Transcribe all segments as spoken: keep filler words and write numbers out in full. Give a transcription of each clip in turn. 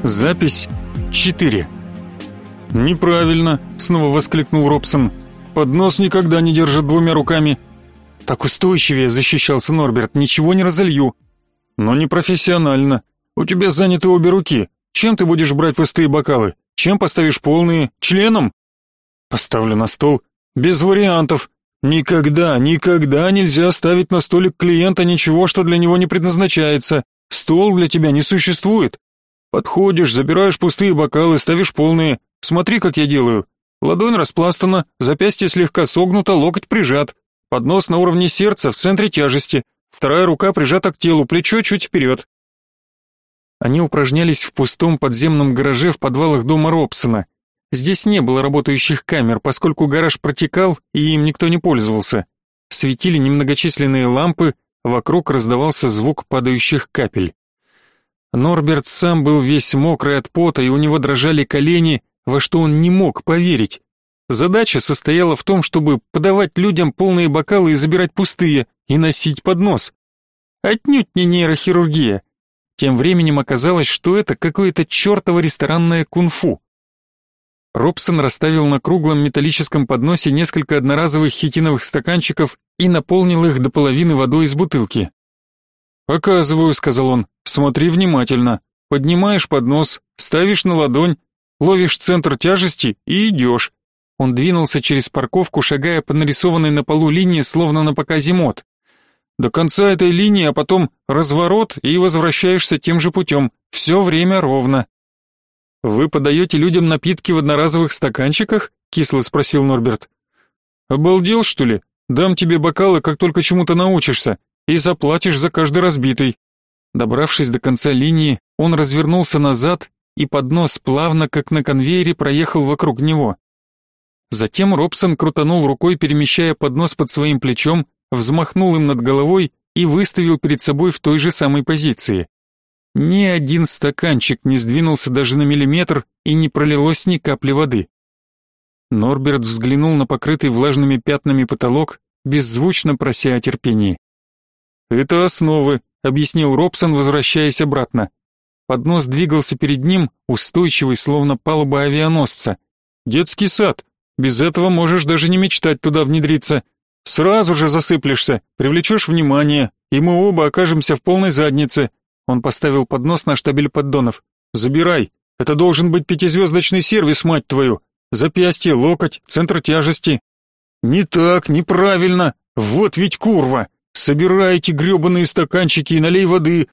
Запись четыре. «Неправильно», — снова воскликнул Робсон. «Поднос никогда не держит двумя руками». «Так устойчивее», — защищался Норберт, — «ничего не разолью». «Но не профессионально. У тебя заняты обе руки. Чем ты будешь брать пустые бокалы? Чем поставишь полные? Членом?» «Поставлю на стол. Без вариантов. Никогда, никогда нельзя ставить на столик клиента ничего, что для него не предназначается. Стол для тебя не существует. Подходишь, забираешь пустые бокалы, ставишь полные. Смотри, как я делаю. Ладонь распластана, запястье слегка согнуто, локоть прижат. Поднос на уровне сердца, в центре тяжести. Вторая рука прижата к телу, плечо чуть вперед». Они упражнялись в пустом подземном гараже в подвалах дома Робсона. Здесь не было работающих камер, поскольку гараж протекал и им никто не пользовался. Светили немногочисленные лампы, вокруг раздавался звук падающих капель. Норберт сам был весь мокрый от пота, и у него дрожали колени, во что он не мог поверить. Задача состояла в том, чтобы подавать людям полные бокалы и забирать пустые, и носить поднос. Отнюдь не нейрохирургия. Тем временем оказалось, что это какое-то чертово ресторанное кунг-фу. Робсон расставил на круглом металлическом подносе несколько одноразовых хитиновых стаканчиков и наполнил их до половины водой из бутылки. «Показываю», — сказал он, — «смотри внимательно. Поднимаешь поднос, ставишь на ладонь, ловишь центр тяжести и идешь». Он двинулся через парковку, шагая по нарисованной на полу линии, словно на показе мод. «До конца этой линии, а потом разворот и возвращаешься тем же путем. Все время ровно». «Вы подаете людям напитки в одноразовых стаканчиках?» — кисло спросил Норберт. «Обалдел, что ли? Дам тебе бокалы, как только чему-то научишься, и заплатишь за каждый разбитый». Добравшись до конца линии, он развернулся назад, и поднос плавно, как на конвейере, проехал вокруг него. Затем Робсон крутанул рукой, перемещая поднос под своим плечом, взмахнул им над головой и выставил перед собой в той же самой позиции. Ни один стаканчик не сдвинулся даже на миллиметр и не пролилось ни капли воды. Норберт взглянул на покрытый влажными пятнами потолок, беззвучно прося о терпении. «Это основы», — объяснил Робсон, возвращаясь обратно. Поднос двигался перед ним, устойчивый, словно палуба авианосца. «Детский сад. Без этого можешь даже не мечтать туда внедриться. Сразу же засыплешься, привлечешь внимание, и мы оба окажемся в полной заднице». Он поставил поднос на штабель поддонов. «Забирай. Это должен быть пятизвездочный сервис, мать твою. Запястье, локоть, центр тяжести». «Не так, неправильно. Вот ведь курва. Собирай эти гребаные стаканчики и налей воды.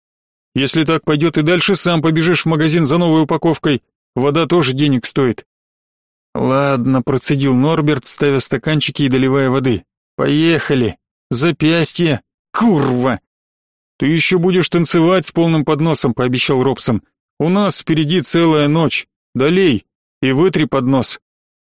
Если так пойдет и дальше, сам побежишь в магазин за новой упаковкой. Вода тоже денег стоит». «Ладно», — процедил Норберт, ставя стаканчики и доливая воды. «Поехали. Запястье. Курва!» «Ты еще будешь танцевать с полным подносом», — пообещал Робсон. «У нас впереди целая ночь. Долей и вытри поднос».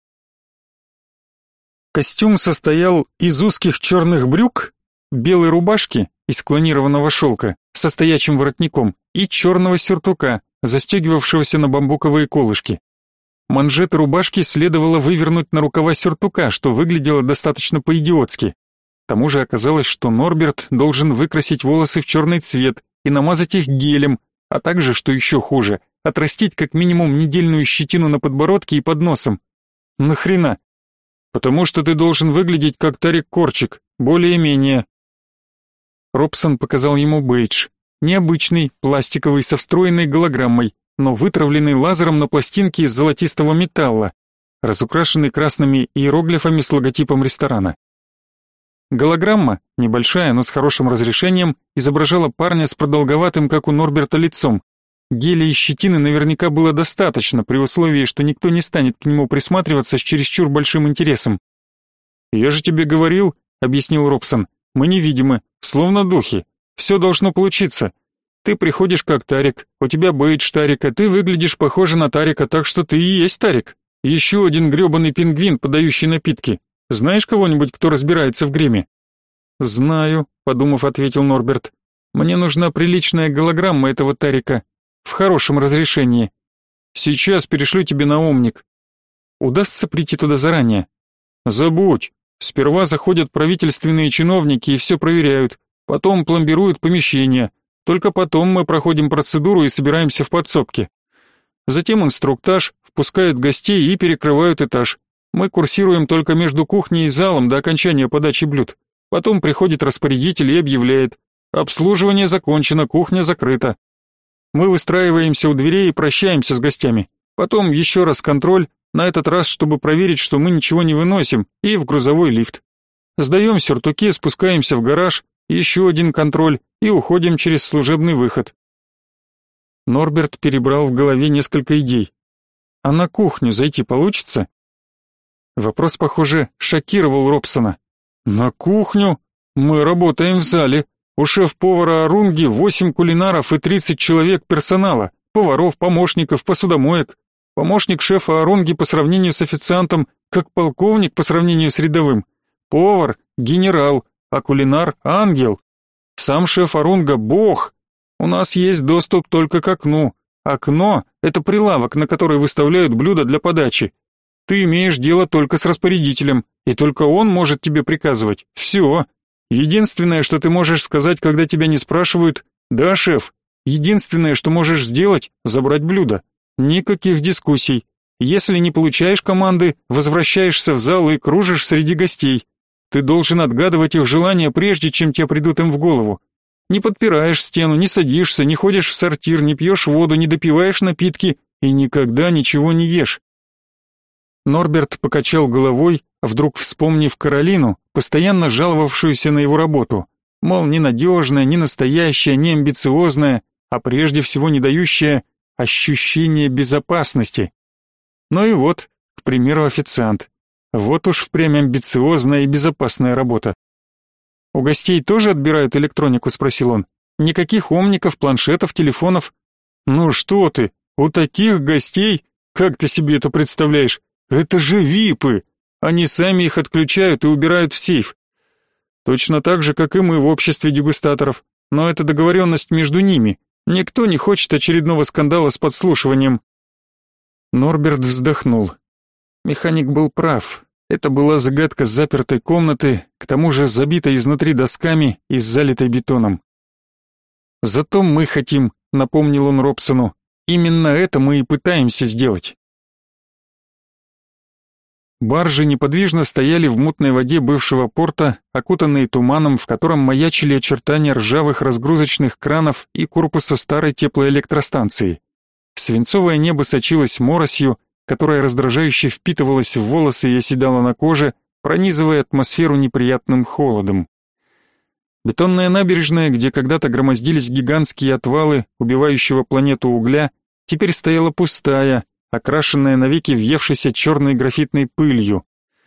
Костюм состоял из узких черных брюк, белой рубашки из клонированного шелка со стоячим воротником и черного сюртука, застегивавшегося на бамбуковые колышки. Манжеты рубашки следовало вывернуть на рукава сюртука, что выглядело достаточно по-идиотски. К тому же оказалось, что Норберт должен выкрасить волосы в черный цвет и намазать их гелем, а также, что еще хуже, отрастить как минимум недельную щетину на подбородке и под носом. Нахрена? «Потому что ты должен выглядеть как Тарик Корчик, более-менее». Робсон показал ему бейдж. Необычный, пластиковый, со встроенной голограммой, но вытравленный лазером на пластинке из золотистого металла, разукрашенный красными иероглифами с логотипом ресторана. Голограмма, небольшая, но с хорошим разрешением, изображала парня с продолговатым, как у Норберта, лицом. Геля и щетины наверняка было достаточно, при условии, что никто не станет к нему присматриваться с чересчур большим интересом. «Я же тебе говорил», — объяснил Робсон, — «мы невидимы, словно духи. Все должно получиться. Ты приходишь как Тарик, у тебя бейдж Тарика, ты выглядишь похоже на Тарика, так что ты и есть Тарик. Еще один гребаный пингвин, подающий напитки. Знаешь кого-нибудь, кто разбирается в гриме?» «Знаю», — подумав, ответил Норберт. «Мне нужна приличная голограмма этого Тарика. В хорошем разрешении. Сейчас перешлю тебе на умник. Удастся прийти туда заранее?» «Забудь. Сперва заходят правительственные чиновники и все проверяют. Потом пломбируют помещение. Только потом мы проходим процедуру и собираемся в подсобке. Затем инструктаж, впускают гостей и перекрывают этаж. Мы курсируем только между кухней и залом до окончания подачи блюд. Потом приходит распорядитель и объявляет: обслуживание закончено, кухня закрыта. Мы выстраиваемся у дверей и прощаемся с гостями. Потом еще раз контроль, на этот раз, чтобы проверить, что мы ничего не выносим, и в грузовой лифт. Сдаем сюртуки, спускаемся в гараж, еще один контроль и уходим через служебный выход. Норберт перебрал в голове несколько идей. А на кухню зайти получится? Вопрос, похоже, шокировал Робсона. На кухню? Мы работаем в зале. У шеф-повара Арунги восемь кулинаров и тридцать человек персонала, поваров, помощников, посудомоек. Помощник шефа Арунги по сравнению с официантом, как полковник по сравнению с рядовым. Повар — генерал, а кулинар — ангел. Сам шеф Арунга — бог. У нас есть доступ только к окну. Окно — это прилавок, на который выставляют блюда для подачи. Ты имеешь дело только с распорядителем, и только он может тебе приказывать. Все. Единственное, что ты можешь сказать, когда тебя не спрашивают: «Да, шеф». Единственное, что можешь сделать — забрать блюдо. Никаких дискуссий. Если не получаешь команды, возвращаешься в зал и кружишь среди гостей. Ты должен отгадывать их желания, прежде чем те придут им в голову. Не подпираешь стену, не садишься, не ходишь в сортир, не пьешь воду, не допиваешь напитки и никогда ничего не ешь. Норберт покачал головой, вдруг вспомнив Каролину, постоянно жаловавшуюся на его работу. Мол, ненадежная, не настоящая, не амбициозная, а прежде всего не дающая ощущения безопасности. Ну и вот, к примеру, официант. Вот уж впрямь амбициозная и безопасная работа. «У гостей тоже отбирают электронику?» — спросил он. «Никаких омников, планшетов, телефонов?» «Ну что ты, у таких гостей, как ты себе это представляешь? Это же випы! Они сами их отключают и убирают в сейф. Точно так же, как и мы в обществе дегустаторов. Но это договоренность между ними. Никто не хочет очередного скандала с подслушиванием». Норберт вздохнул. Механик был прав. Это была загадка запертой комнаты, к тому же забитой изнутри досками и залитой бетоном. «Зато мы хотим», — напомнил он Робсону, — «именно это мы и пытаемся сделать». Баржи неподвижно стояли в мутной воде бывшего порта, окутанные туманом, в котором маячили очертания ржавых разгрузочных кранов и корпуса старой теплоэлектростанции. Свинцовое небо сочилось моросью, которая раздражающе впитывалась в волосы и оседала на коже, пронизывая атмосферу неприятным холодом. Бетонная набережная, где когда-то громоздились гигантские отвалы убивающего планету угля, теперь стояла пустая, окрашенная навеки въевшейся черной графитной пылью.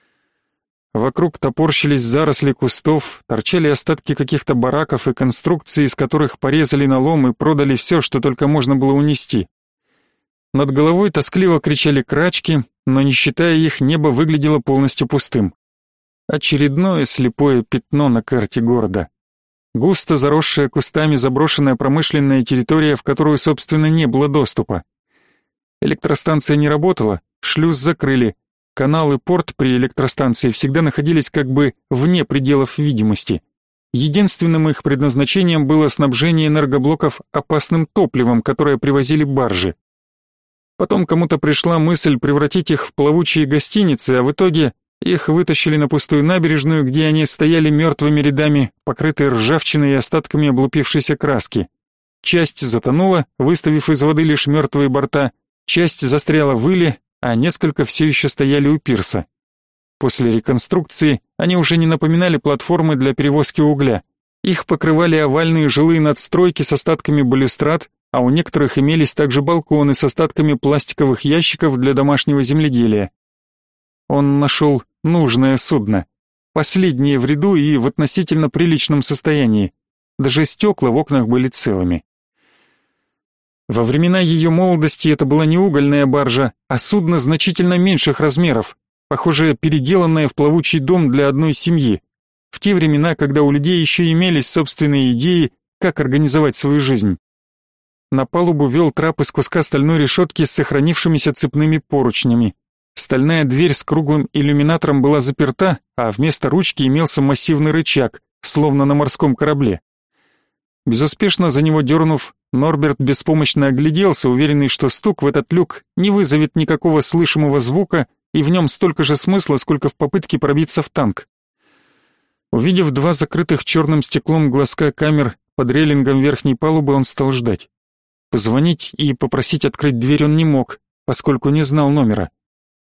Вокруг топорщились заросли кустов, торчали остатки каких-то бараков и конструкций, из которых порезали на лом и продали все, что только можно было унести. Над головой тоскливо кричали крачки, но не считая их, небо выглядело полностью пустым. Очередное слепое пятно на карте города. Густо заросшая кустами заброшенная промышленная территория, в которую, собственно, не было доступа. Электростанция не работала, шлюз закрыли. Канал и порт при электростанции всегда находились как бы вне пределов видимости. Единственным их предназначением было снабжение энергоблоков опасным топливом, которое привозили баржи. Потом кому-то пришла мысль превратить их в плавучие гостиницы, а в итоге их вытащили на пустую набережную, где они стояли мертвыми рядами, покрытые ржавчиной и остатками облупившейся краски. Часть затонула, выставив из воды лишь мертвые борта, часть застряла в иле, а несколько все еще стояли у пирса. После реконструкции они уже не напоминали платформы для перевозки угля. Их покрывали овальные жилые надстройки с остатками балюстрад, а у некоторых имелись также балконы с остатками пластиковых ящиков для домашнего земледелия. Он нашел нужное судно, последнее в ряду и в относительно приличном состоянии. Даже стекла в окнах были целыми. Во времена ее молодости это была не угольная баржа, а судно значительно меньших размеров, похоже, переделанное в плавучий дом для одной семьи. В те времена, когда у людей еще имелись собственные идеи, как организовать свою жизнь. На палубу вел трап из куска стальной решетки с сохранившимися цепными поручнями. Стальная дверь с круглым иллюминатором была заперта, а вместо ручки имелся массивный рычаг, словно на морском корабле. Безуспешно за него дернув, Норберт беспомощно огляделся, уверенный, что стук в этот люк не вызовет никакого слышимого звука, и в нем столько же смысла, сколько в попытке пробиться в танк. Увидев два закрытых черным стеклом глазка камер под рейлингом верхней палубы, он стал ждать. Позвонить и попросить открыть дверь он не мог, поскольку не знал номера.